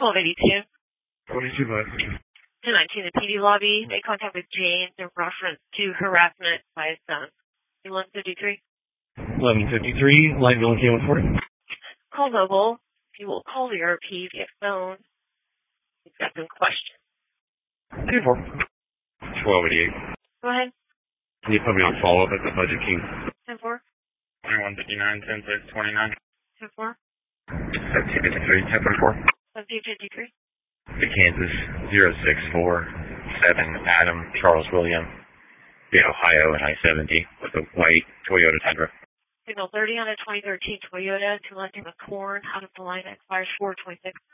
1282. 22 bucks. 1019, the PD lobby. Made contact with James in reference to harassment by his son. 1153. 1153, light bill K140. Call mobile. He will call the RP via phone. He's got some questions. 24. 1288. Go ahead. Can you put me on follow-up at the Budget King? 10-4. 2159, 10629. 10-4. 1753, 1044. 1753. The Kansas 0647, Adam Charles William, the Ohio and I-70 with a white Toyota Tundra. Signal 30 on a 2013 Toyota to Lexington McCorn out of the line, expires 426.